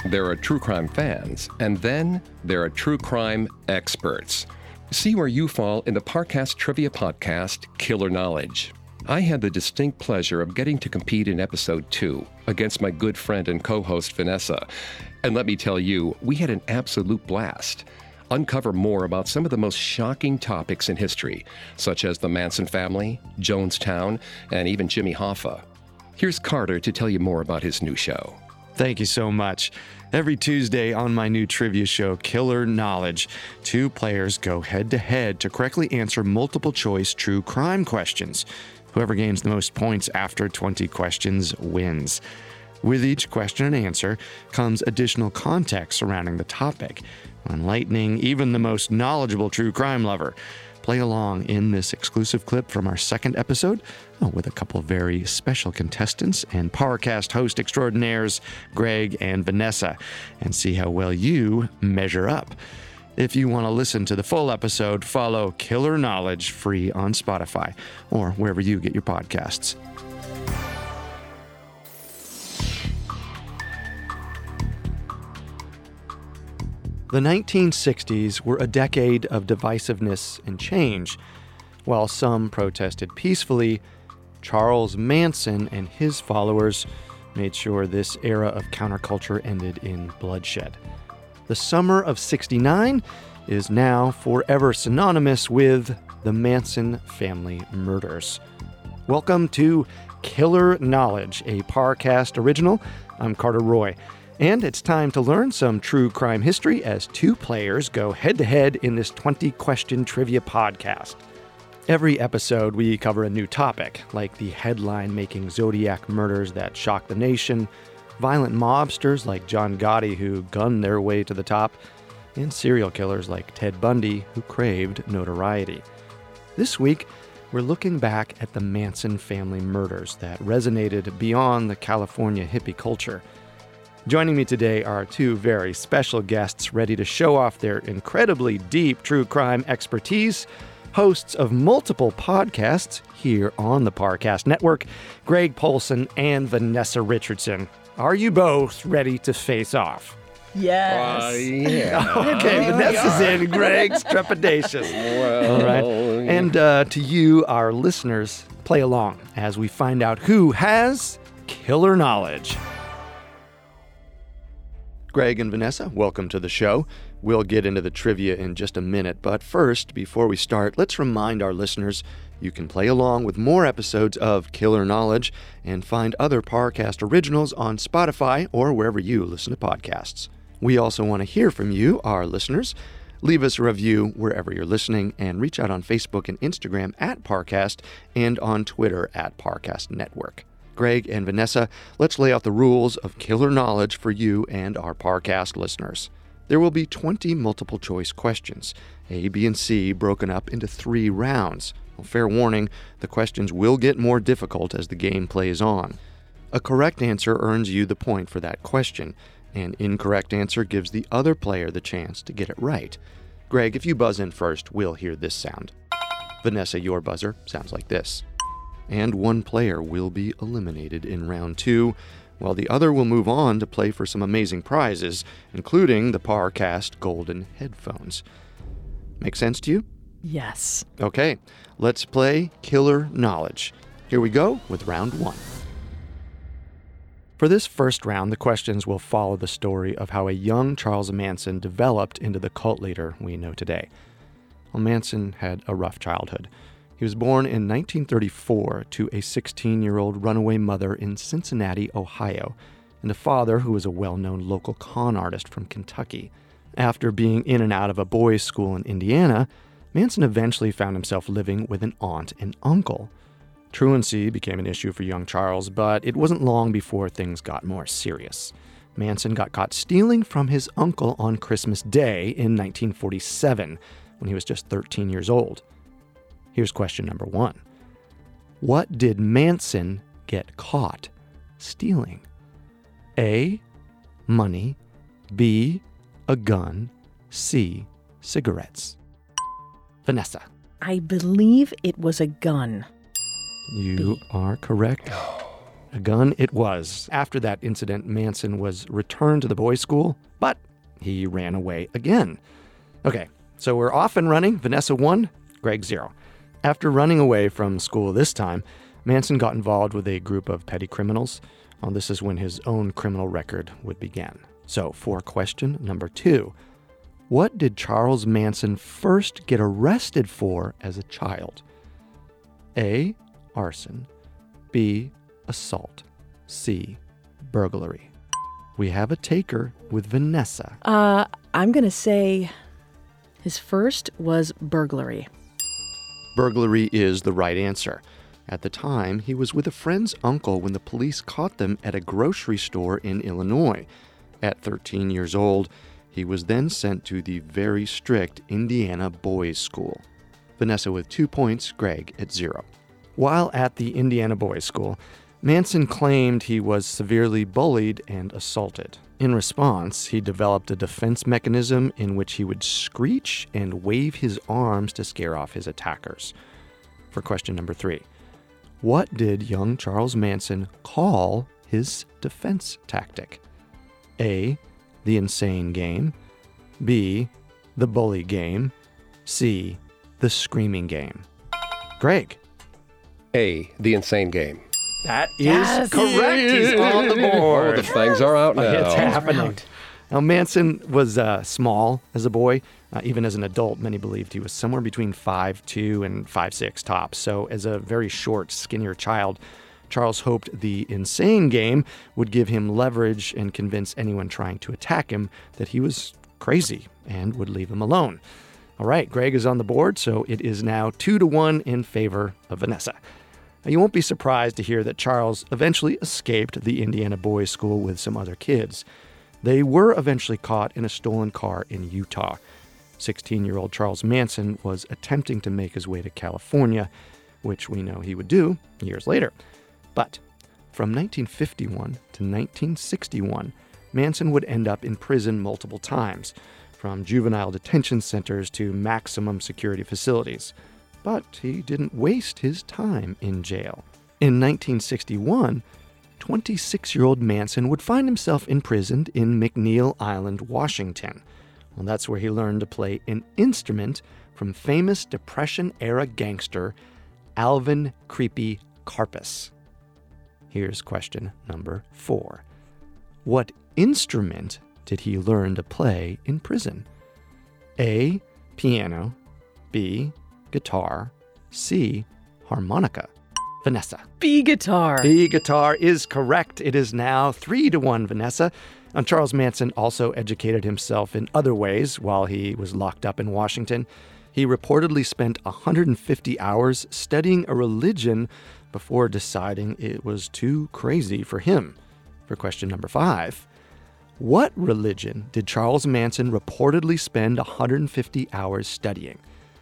There are true crime fans, and then there are true crime experts. See where you fall in the Parcast Trivia Podcast, Killer Knowledge. I had the distinct pleasure of getting to compete in episode 2 against my good friend and co-host Vanessa. And let me tell you, we had an absolute blast. Uncover more about some of the most shocking topics in history, such as the Manson family, Jonestown, and even Jimmy Hoffa. Here's Carter to tell you more about his new show. Thank you so much. Every Tuesday on my new trivia show, Killer Knowledge, 2 players go head-to-head to correctly answer multiple-choice true crime questions. Whoever gains the most points after 20 questions wins. With each question and answer comes additional context surrounding the topic, enlightening even the most knowledgeable true crime lover. Play along in this exclusive clip from our second episode with a couple of very special contestants and Parcast host extraordinaires, Greg and Vanessa, and see how well you measure up. If you want to listen to the full episode, follow Killer Knowledge free on Spotify or wherever you get your podcasts. The 1960s were a decade of divisiveness and change. While some protested peacefully, Charles Manson and his followers made sure this era of counterculture ended in bloodshed. The summer of '69 is now forever synonymous with the Manson family murders. Welcome to Killer Knowledge, a Parcast original. I'm Carter Roy. And it's time to learn some true crime history as 2 players go head-to-head in this 20-question trivia podcast. Every episode, we cover a new topic, like the headline-making Zodiac murders that shocked the nation, violent mobsters like John Gotti who gunned their way to the top, and serial killers like Ted Bundy who craved notoriety. This week, we're looking back at the Manson family murders that resonated beyond the California hippie culture. Joining me today are 2 very special guests ready to show off their incredibly deep true crime expertise, hosts of multiple podcasts here on the Parcast Network, Greg Polcyn and Vanessa Richardson. Are you both ready to face off? Yes. Yeah. Okay, Vanessa's in, Greg's trepidatious. Well, All right. And to you, our listeners, play along as we find out who has killer knowledge. Greg and Vanessa, welcome to the show. We'll get into the trivia in just a minute, but first, before we start, let's remind our listeners you can play along with more episodes of Killer Knowledge and find other Parcast originals on Spotify or wherever you listen to podcasts. We also want to hear from you, our listeners. Leave us a review wherever you're listening and reach out on Facebook and Instagram at Parcast and on Twitter at Parcast Network. Greg and Vanessa, let's lay out the rules of Killer Knowledge for you and our Parcast listeners. There will be 20 multiple-choice questions, A, B, and C, broken up into 3 rounds. Well, fair warning, the questions will get more difficult as the game plays on. A correct answer earns you the point for that question. An incorrect answer gives the other player the chance to get it right. Greg, if you buzz in first, we'll hear this sound. Vanessa, your buzzer sounds like this. And 1 player will be eliminated in round 2, while the other will move on to play for some amazing prizes, including the Parcast Golden Headphones. Make sense to you? Yes. Okay, let's play Killer Knowledge. Here we go with round 1. For this first round, the questions will follow the story of how a young Charles Manson developed into the cult leader we know today. Well, Manson had a rough childhood. He was born in 1934 to a 16-year-old runaway mother in Cincinnati, Ohio, and a father who was a well-known local con artist from Kentucky. After being in and out of a boys' school in Indiana, Manson eventually found himself living with an aunt and uncle. Truancy became an issue for young Charles, but it wasn't long before things got more serious. Manson got caught stealing from his uncle on Christmas Day in 1947, when he was just 13 years old. Here's question number 1. What did Manson get caught stealing? A, money, B, a gun, C, cigarettes. Vanessa. I believe it was a gun. You are correct. A gun it was. After that incident, Manson was returned to the boys' school, but he ran away again. Okay, so we're off and running. Vanessa 1, Greg 0. After running away from school this time, Manson got involved with a group of petty criminals. This is when his own criminal record would begin. So for question number 2, what did Charles Manson first get arrested for as a child? A, arson. B, assault. C, burglary. We have a taker with Vanessa. I'm going to say his first was burglary. Burglary is the right answer. At the time, he was with a friend's uncle when the police caught them at a grocery store in Illinois. At 13 years old, he was then sent to the very strict Indiana boys' school. Vanessa with 2 points, Greg at 0. While at the Indiana boys' school, Manson claimed he was severely bullied and assaulted. In response, he developed a defense mechanism in which he would screech and wave his arms to scare off his attackers. For question number 3, what did young Charles Manson call his defense tactic? A, the insane game. B, the bully game. C, the screaming game. Greg. A, the insane game. That is correct. He's on the board. Oh, the fangs are out now. It's happening. Now, Manson was small as a boy. Even as an adult, many believed he was somewhere between 5'2" and 5'6" tops. So as a very short, skinnier child, Charles hoped the insane game would give him leverage and convince anyone trying to attack him that he was crazy and would leave him alone. All right, Greg is on the board, so it is now 2-1 in favor of Vanessa. Now, you won't be surprised to hear that Charles eventually escaped the Indiana boys' school with some other kids. They were eventually caught in a stolen car in Utah. 16-year-old Charles Manson was attempting to make his way to California, which we know he would do years later. But from 1951 to 1961, Manson would end up in prison multiple times, from juvenile detention centers to maximum security facilities. But he didn't waste his time in jail. In 1961, 26-year-old Manson would find himself imprisoned in McNeil Island, Washington. Well, that's where he learned to play an instrument from famous Depression-era gangster Alvin Creepy Karpis. Here's question number 4. What instrument did he learn to play in prison? A, piano. B, guitar. C, harmonica. Vanessa. B, guitar. B, guitar is correct. It is now 3-1, Vanessa. And Charles Manson also educated himself in other ways while he was locked up in Washington. He reportedly spent 150 hours studying a religion before deciding it was too crazy for him. For question number 5, what religion did Charles Manson reportedly spend 150 hours studying?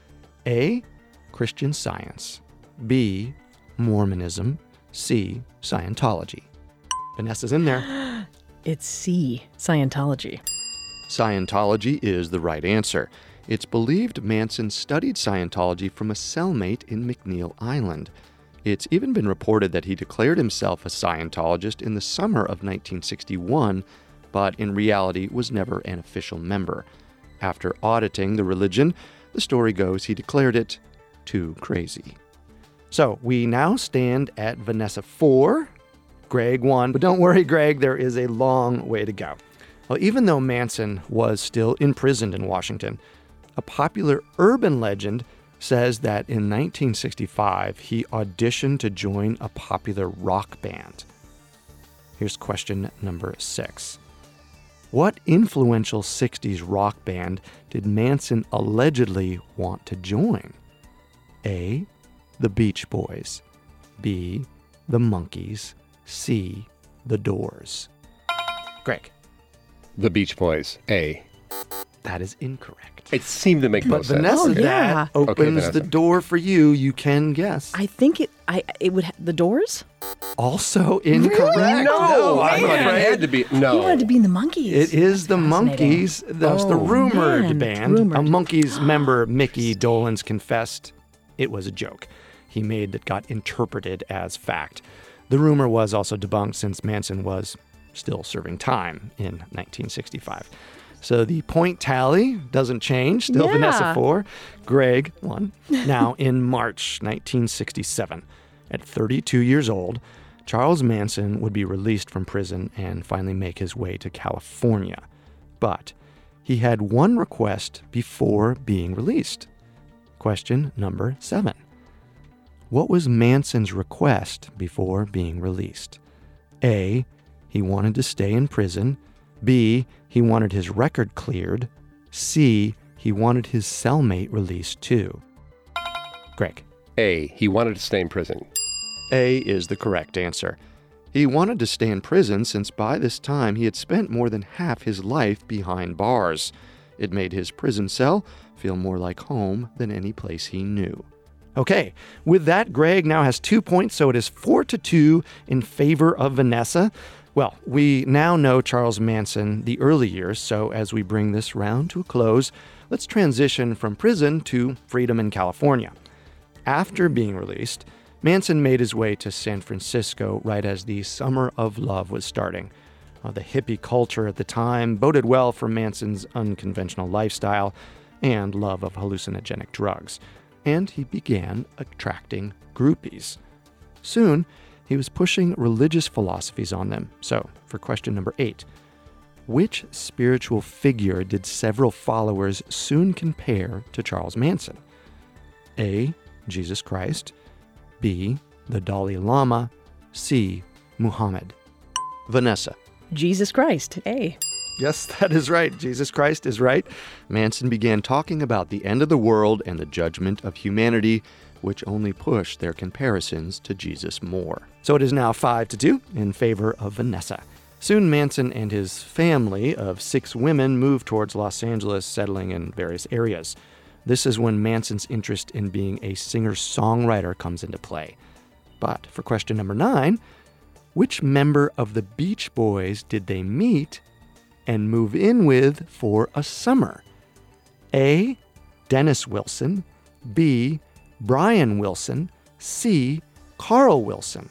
A, Christian Science. B, Mormonism. C, Scientology. Vanessa's in there. It's C, Scientology. Scientology is the right answer. It's believed Manson studied Scientology from a cellmate in McNeil Island. It's even been reported that he declared himself a Scientologist in the summer of 1961, but in reality was never an official member. After auditing the religion, the story goes he declared it too crazy. So we now stand at Vanessa 4, Greg 1. But don't worry, Greg, there is a long way to go. Well, even though Manson was still imprisoned in Washington, a popular urban legend says that in 1965, he auditioned to join a popular rock band. Here's question number 6. What influential 60s rock band did Manson allegedly want to join? A, the Beach Boys. B, the Monkees. C, the Doors. Greg. The Beach Boys. A. That is incorrect. It seemed to make no But sense. Vanessa, Oh, yeah. that opens Vanessa. the door for you. You can guess. I think it would the Doors? Also incorrect. No, I'm it afraid. had to be. No. He wanted to be in the Monkees. It is the Fascinating. Monkees. That's the Oh, rumored man, band. rumored. A Monkees member, Mickey Dolenz, confessed it was a joke he made that got interpreted as fact. The rumor was also debunked since Manson was still serving time in 1965. So the point tally doesn't change. Still Vanessa 4, Greg 1. Now, in March 1967, at 32 years old, Charles Manson would be released from prison and finally make his way to California. But he had one request before being released. Question number 7. What was Manson's request before being released? A, he wanted to stay in prison. B, he wanted his record cleared. C, he wanted his cellmate released too. Greg. A, he wanted to stay in prison. A is the correct answer. He wanted to stay in prison since by this time he had spent more than half his life behind bars. It made his prison cell feel more like home than any place he knew. Okay, with that, Greg now has 2 points, so it is 4-2 in favor of Vanessa. Well, we now know Charles Manson the early years, so as we bring this round to a close, let's transition from prison to freedom in California. After being released, Manson made his way to San Francisco right as the Summer of Love was starting. The hippie culture at the time boded well for Manson's unconventional lifestyle and love of hallucinogenic drugs, and he began attracting groupies. Soon, he was pushing religious philosophies on them. So, for question number 8, which spiritual figure did several followers soon compare to Charles Manson? A, Jesus Christ. B, the Dalai Lama. C, Muhammad. Vanessa. Jesus Christ. A. Yes, that is right. Jesus Christ is right. Manson began talking about the end of the world and the judgment of humanity, which only pushed their comparisons to Jesus more. So it is now 5-2 in favor of Vanessa. Soon Manson and his family of 6 women moved towards Los Angeles, settling in various areas. This is when Manson's interest in being a singer-songwriter comes into play. But for question number 9, which member of the Beach Boys did they meet and move in with for a summer? A, Dennis Wilson. B, Brian Wilson. C, Carl Wilson.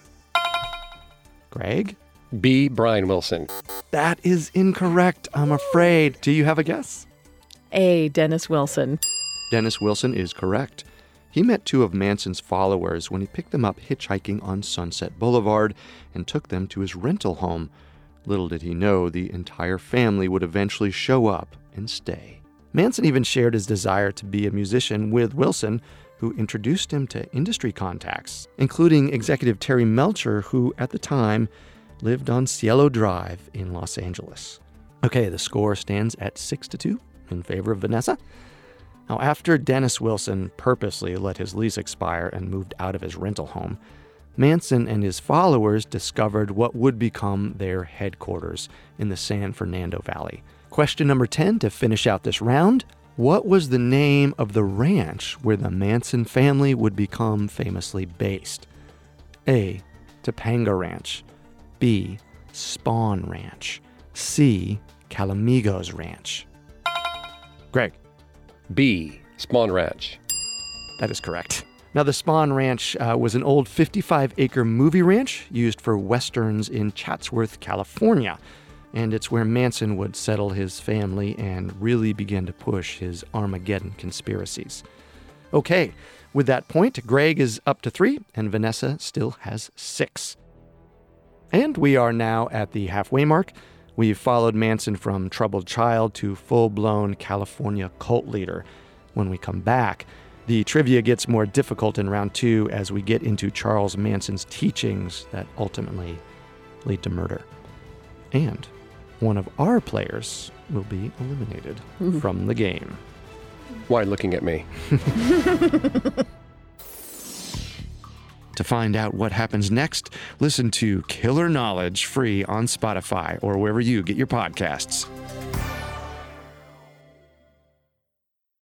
Greg? B, Brian Wilson. That is incorrect, I'm afraid. Do you have a guess? A, Dennis Wilson. Dennis Wilson is correct. He met 2 of Manson's followers when he picked them up hitchhiking on Sunset Boulevard and took them to his rental home. Little did he know the entire family would eventually show up and stay. Manson even shared his desire to be a musician with Wilson, who introduced him to industry contacts, including executive Terry Melcher, who at the time lived on Cielo Drive in Los Angeles. Okay, the score stands at 6-2 in favor of Vanessa. Now, after Dennis Wilson purposely let his lease expire and moved out of his rental home, Manson and his followers discovered what would become their headquarters in the San Fernando Valley. Question number 10 to finish out this round. What was the name of the ranch where the Manson family would become famously based? A, Topanga Ranch. B, Spawn Ranch. C, Calamigos Ranch. Greg. B, Spawn Ranch. That is correct. Now, the Spawn Ranch was an old 55-acre movie ranch used for westerns in Chatsworth, California. And it's where Manson would settle his family and really begin to push his Armageddon conspiracies. Okay, with that point, Greg is up to 3, and Vanessa still has 6. And we are now at the halfway mark. We've followed Manson from troubled child to full-blown California cult leader. When we come back, the trivia gets more difficult in round 2 as we get into Charles Manson's teachings that ultimately lead to murder. And one of our players will be eliminated from the game. Why looking at me? To find out what happens next, listen to Killer Knowledge free on Spotify or wherever you get your podcasts.